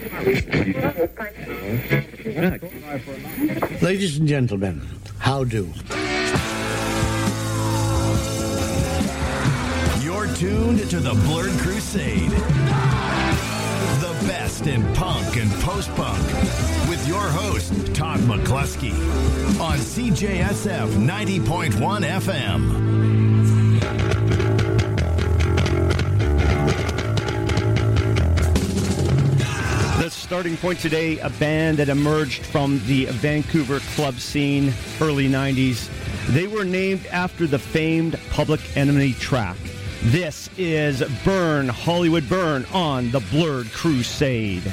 Ladies and gentlemen, how do? You're tuned to the Blurred Crusade. The best in punk and post-punk. With your host, Todd McCluskey. On CJSF 90.1 FM. Starting point today, a band that emerged from the Vancouver club scene, early 90s. They were named after the famed Public Enemy track. This is Burn, Hollywood Burn on the Blurred Crusade.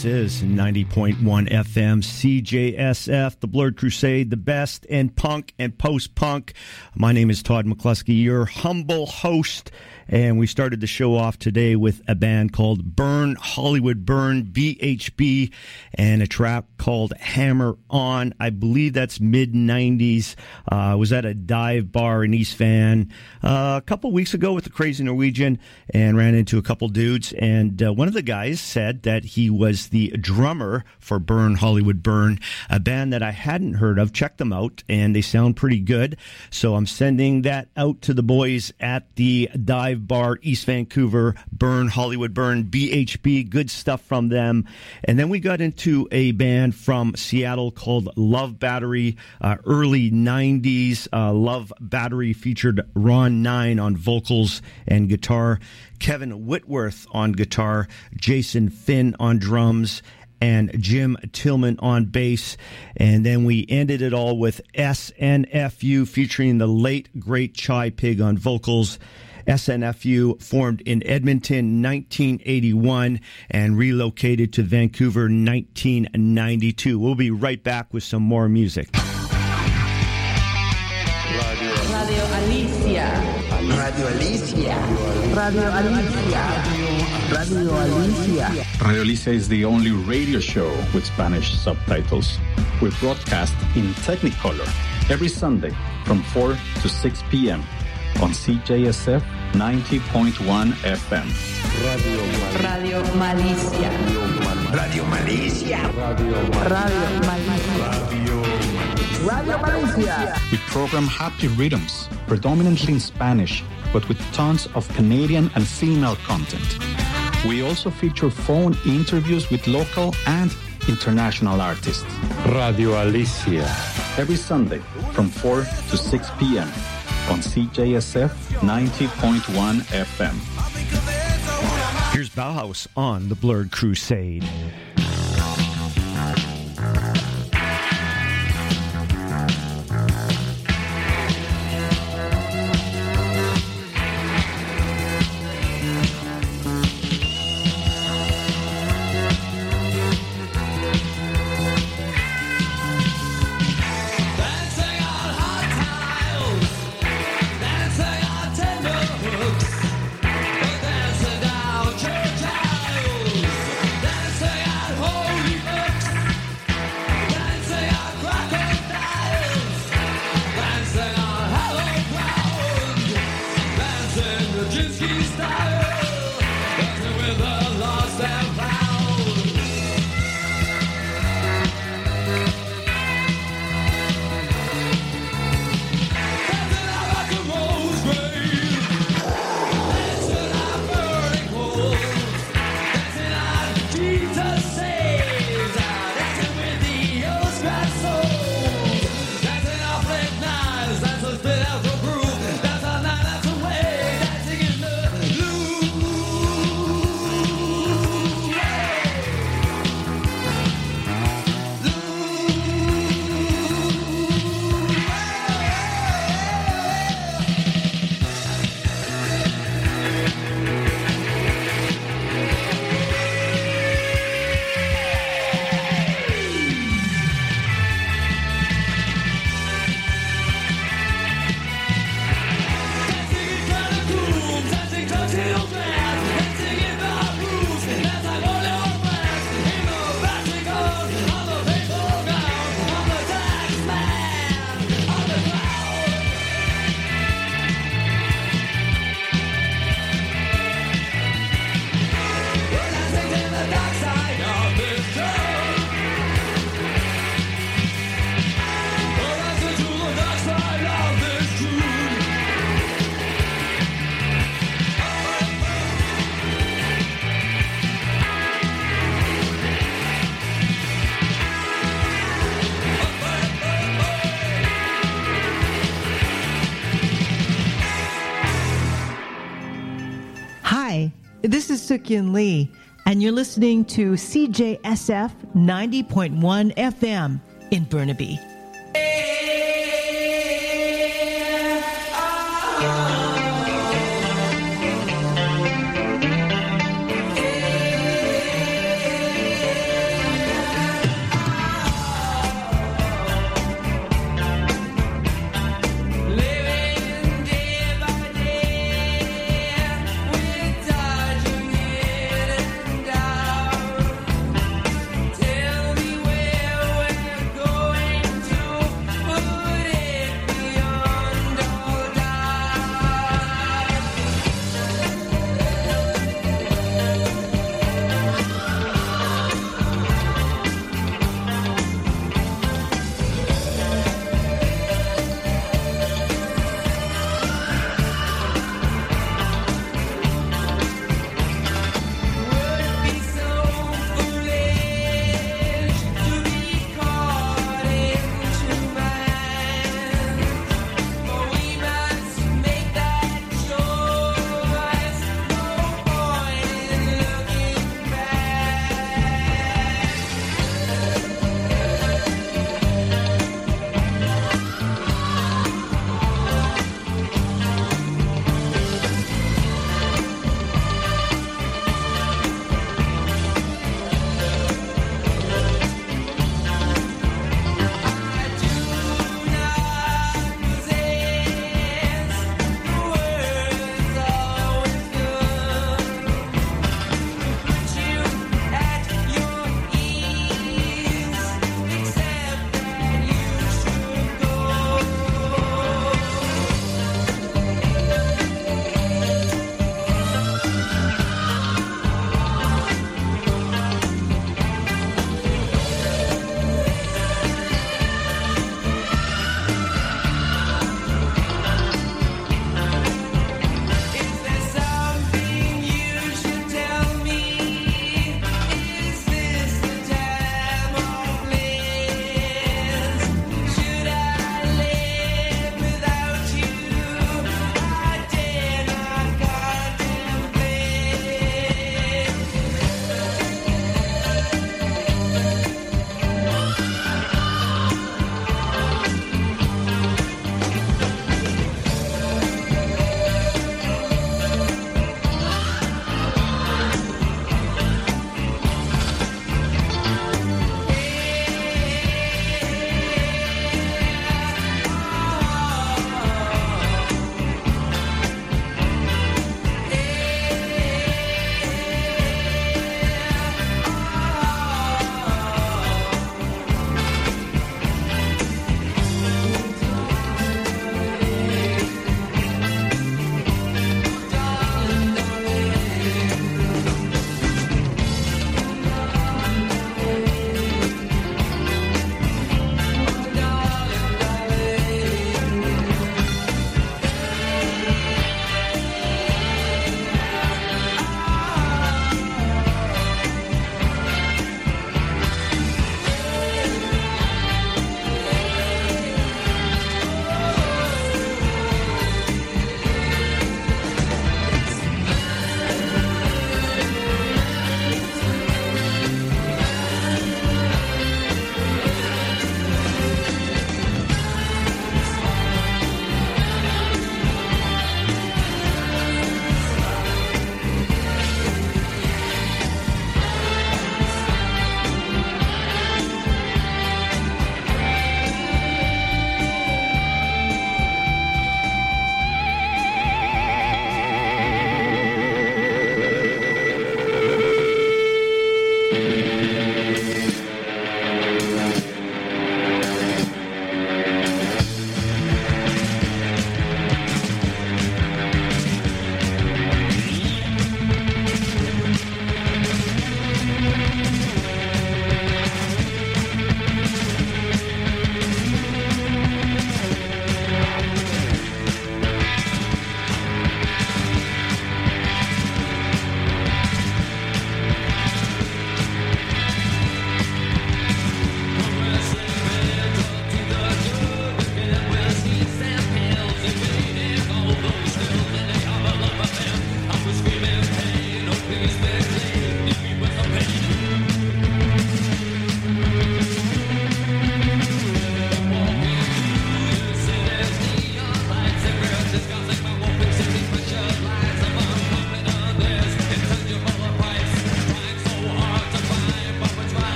This is 90.1 FM CJSF, the Blurred Crusade, the best in punk and post-punk. My name is Todd McCluskey, your humble host, and we started the show off today with a band called Burn Hollywood Burn, BHB, and a track called Hammer On. I believe that's mid-90s. I was at a dive bar in East Van a couple weeks ago with the Crazy Norwegian and ran into a couple dudes, and one of the guys said that he was the drummer for Burn Hollywood Burn, a band that I hadn't heard of. Check them out, and they sound pretty good. So I'm sending that out to the boys at the dive bar, East Vancouver, Burn Hollywood Burn, BHB, good stuff from them. And then we got into a band from Seattle called Love Battery, early 90s. Love Battery featured Ron Nine on vocals and guitar, Kevin Whitworth on guitar, Jason Finn on drums, and Jim Tillman on bass. And then we ended it all with SNFU featuring the late, great Chai Pig on vocals. SNFU formed in Edmonton 1981 and relocated to Vancouver 1992. We'll be right back with some more music. Radio Alicia. Radio Alicia. Radio Alicia. Radio Alicia. Radio Alicia is the only radio show with Spanish subtitles. We broadcast in Technicolor every Sunday from 4 to 6 p.m. on CJSF 90.1 FM. Radio Malicia. Radio Malicia. Radio Malicia. We program happy rhythms, predominantly in Spanish, but with tons of Canadian and female content. We also feature phone interviews with local and international artists. Radio Alicia. Every Sunday from 4 to 6 p.m. on CJSF 90.1 FM. Here's Bauhaus on the Blurred Crusade. This is Suk-Yin Lee, and you're listening to CJSF 90.1 FM in Burnaby.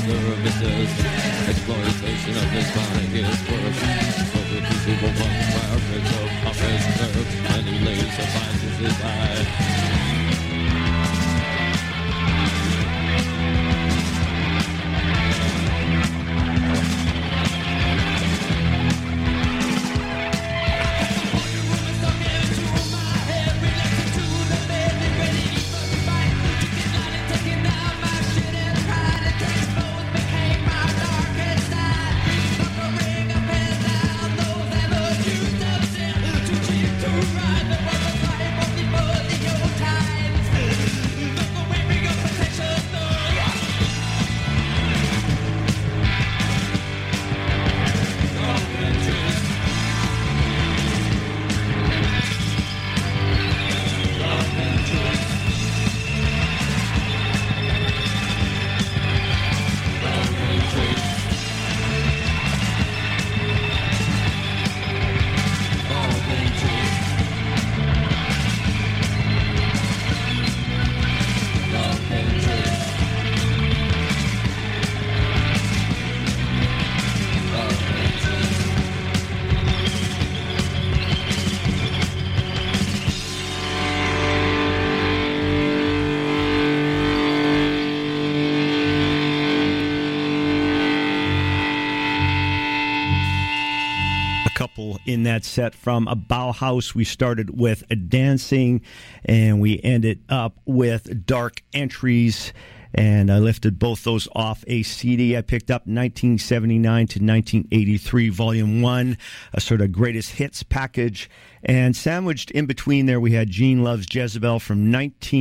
services. Exploitation of this body is worse. Over people from fabrics of office nerves, and he lays suffices his eye. In that set from a Bauhaus, we started with a Dancing, and we ended up with Dark Entries. And I lifted both those off a CD I picked up 1979 to 1983, Volume 1, a sort of greatest hits package. And sandwiched in between there, we had Gene Loves Jezebel from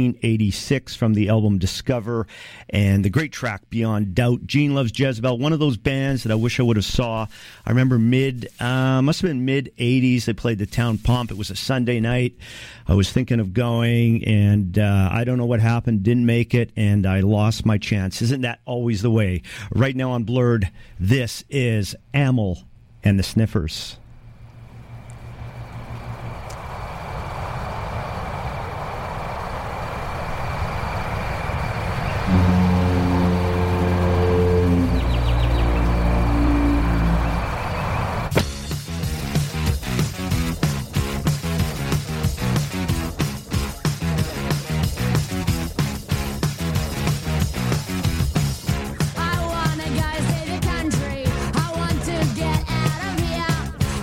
1986 from the album Discover, and the great track Beyond Doubt. Gene Loves Jezebel, one of those bands that I wish I would have saw. I remember must have been mid-'80s. They played the Town Pump. It was a Sunday night. I was thinking of going, and I don't know what happened. Didn't make it, and I lost my chance. Isn't that always the way? Right now on Blurred, this is Amyl and the Sniffers. I wanna go save the country. I want to get out of here.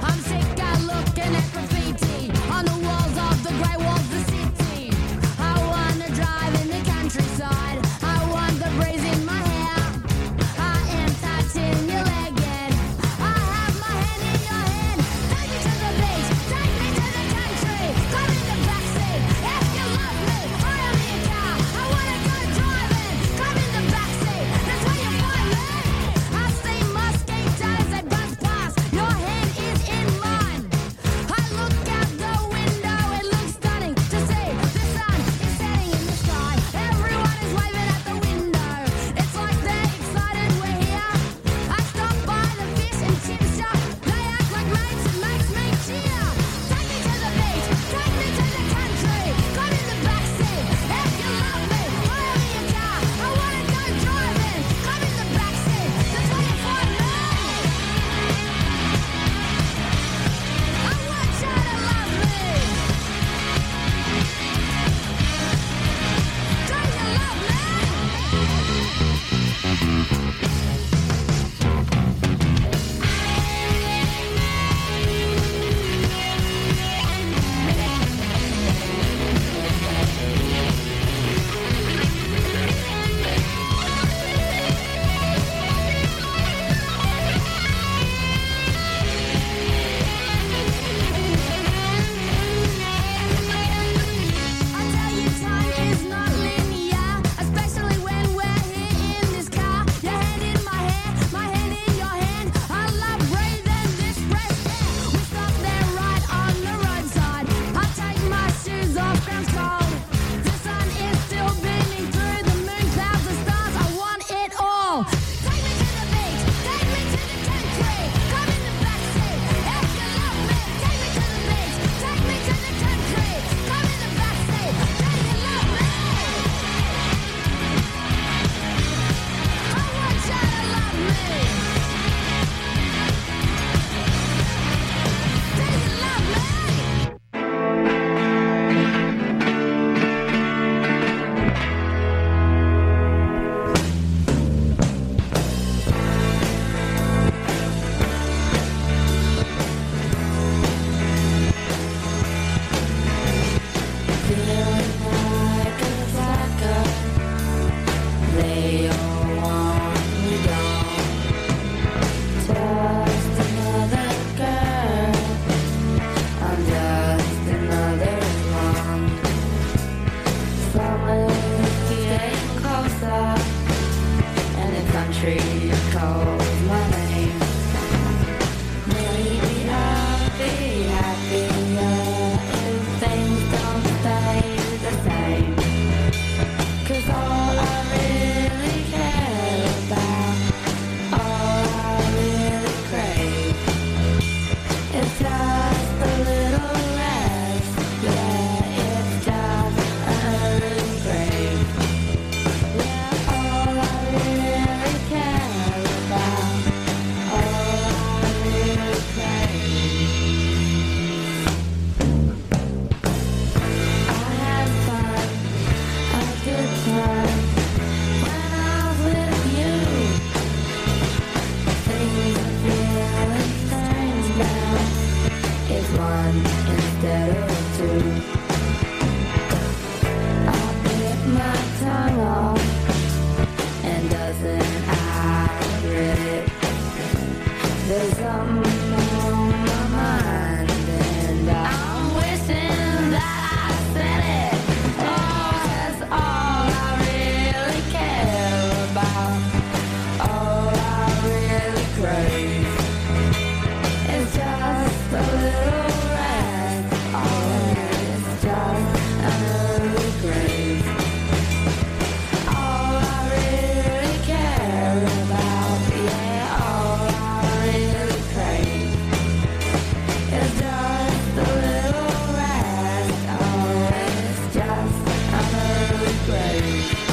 Thank you.